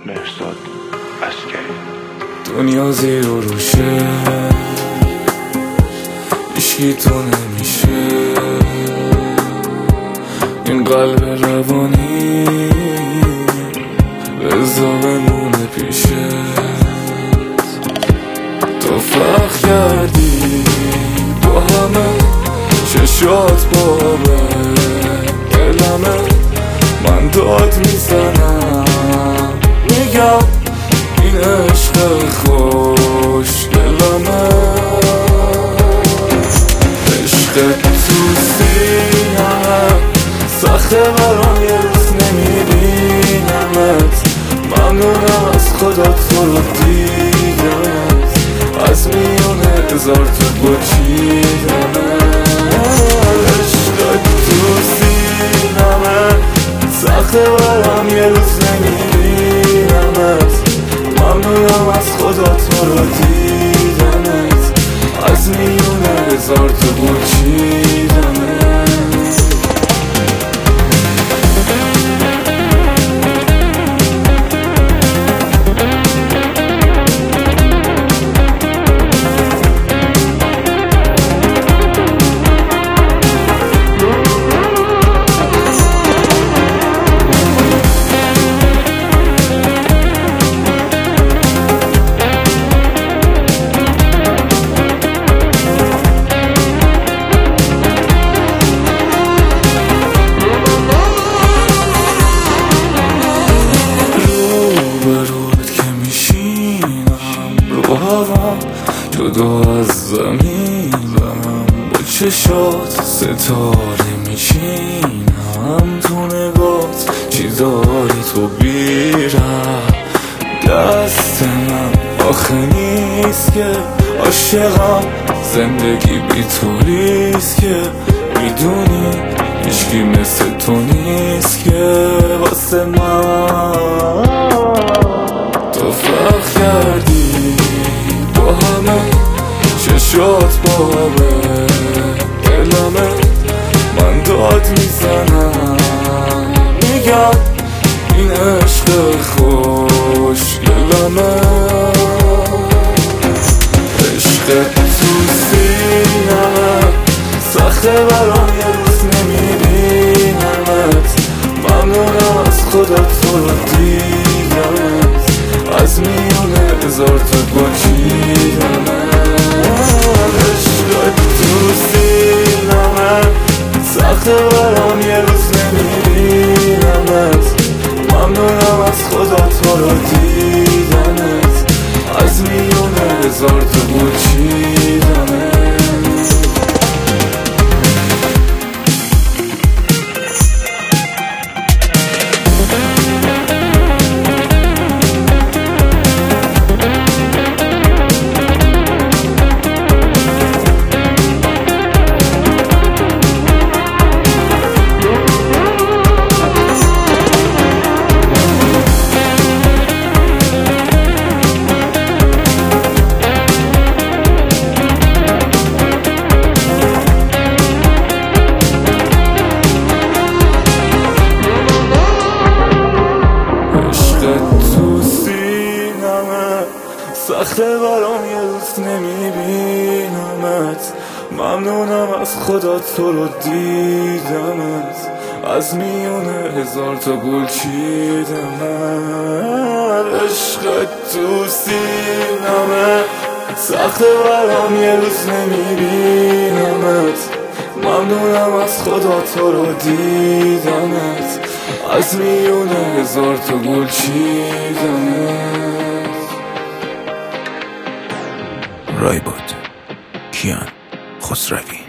مهرزاد عسکری. دنیا زیر و روشه، هیچکی تو نمیشه، این قلب روانی بزا بمونه پیشت. تو فرق کردی با همه، چشات بابه دلمه، من داد میزنم میگم این عشق خوش دلمه. عشق تو سینمه، سخته برام یه روز نمیبینمت. ممنونم از خدا تو رو دیدمت، از میونه هزار تو بچیدمت. عشق تو سینمه، سخته برام یه روز نمیبینمت. ممنونم از خدا تو رو دیدمت، از میونه هزار تو بچیدمت. جدا از زمینم، با چشات ستاره میچینم. تو نگات چی داری تو بیرم، دست من آخه نیست که عاشقم. زندگی بی تو نیست که میدونی، هیچکی مثل تو نیست که واسه من. تو فرق کردی با همه، چشات بابه دلمه، من داد میزنم میگم این عشق خوش دلمه. عشق تو سینمه، سخته برام یه روز نمیبینمت. ممنونم از خدا تو رو دیدمت، از میونه هزار تا بچیدمت. عشق تو سینمه، سخته برام یه روز نمیبینمت. ممنونم از خدا تو رو دیدمت، از میونه هزار تا بچیدمت. سخته برام یه روز نمیبینمت. ممنونم از خدا تو رو دیدمت، از میونه هزار تا گل چیدمت. عشق تو سینمه، سخته برام یه روز نمیبینمت. ممنونم از خدا تو رو دیدمت، از میونه هزار تا گل چیدمت. رایبود کیان خسروی.